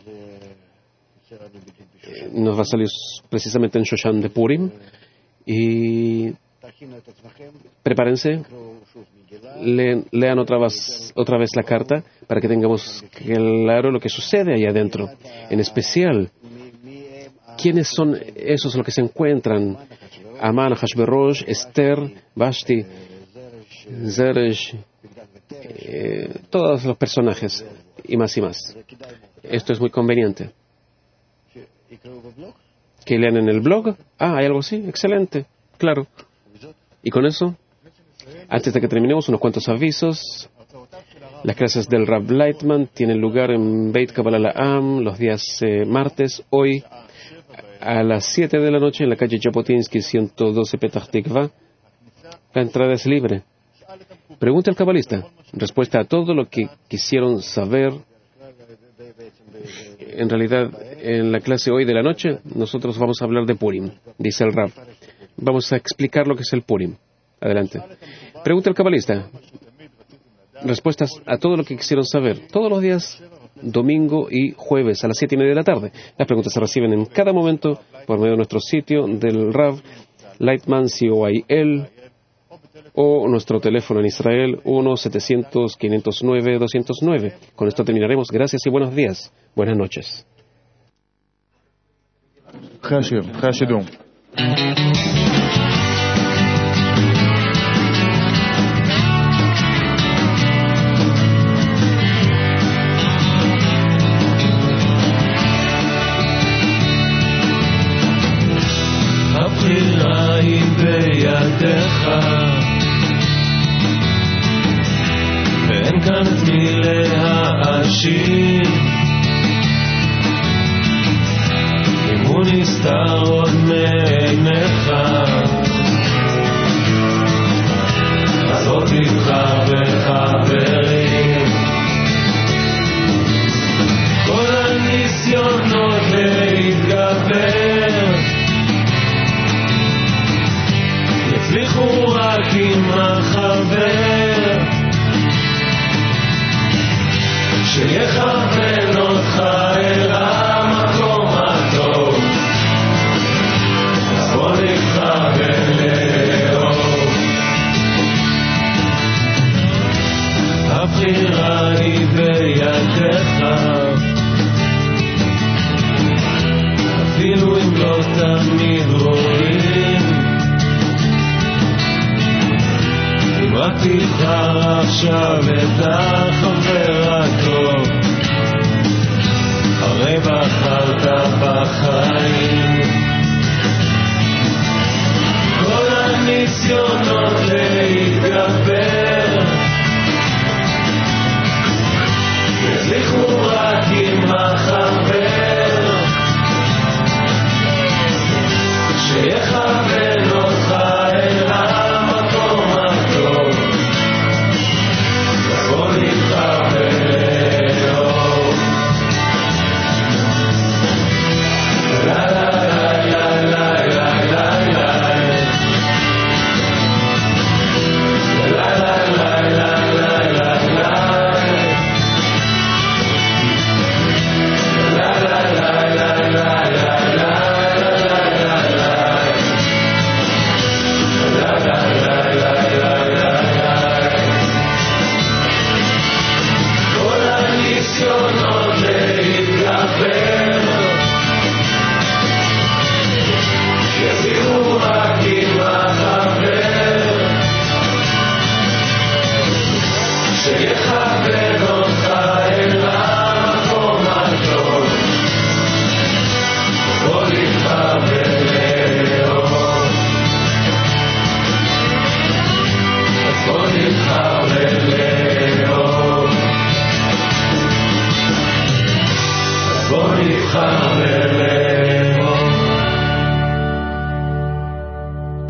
Nos va a salir precisamente en Shoshan de Purim. Y prepárense, lean otra vez la carta para que tengamos claro lo que sucede ahí adentro. En especial, ¿quiénes son esos los que se encuentran? Amán, Hashverosh, Esther, Vashti, Zeresh, todos los personajes y más y más. Esto es muy conveniente. ¿Que lean en el blog? ¿Hay algo así? Excelente. Claro. Y con eso, antes de que terminemos, unos cuantos avisos. Las clases del Rav Lightman tienen lugar en Beit Kabbalah La'am los días martes, hoy, a las 7 de la noche en la calle Jabotinsky 112 Petach Tikva. La entrada es libre. Pregunta al cabalista. Respuesta a todo lo que quisieron saber. En realidad, en la clase hoy de la noche, nosotros vamos a hablar de Purim, dice el Rav. Vamos a explicar lo que es el Purim. Adelante. Pregunta al cabalista. Respuestas a todo lo que quisieron saber. Todos los días, domingo y jueves a las 7:30 de la tarde. Las preguntas se reciben en cada momento por medio de nuestro sitio del Rav Lightman COIL o nuestro teléfono en Israel 1-700-509-209. Con esto terminaremos. Gracias y buenos días. Buenas noches. הבחירה היא בידיך התכוונת מלהאשים, אם הוא נסתר עוד מעיניך, אז עוד תבחר בחברים. כל הניסיונות להתגבר יצליחו רק עם החבר שיכוון אותך אל המקום הטוב. אז בוא נבחר ולאהוב, הבחירה היא בידיך, אפילו אם לא תמיד רואים. אם רק תבחר עכשיו את החבר הטוב, הרי בחרת בחיים. כל הניסיונות להתגבר יצליחו רק עם החבר שיכוון אותך אל המקום הטוב. אז בוא נבחר ולאהוב. לה לה לה לה לה לה לה לה לה לה לה לה לה. בוא נבחר ולאהוב.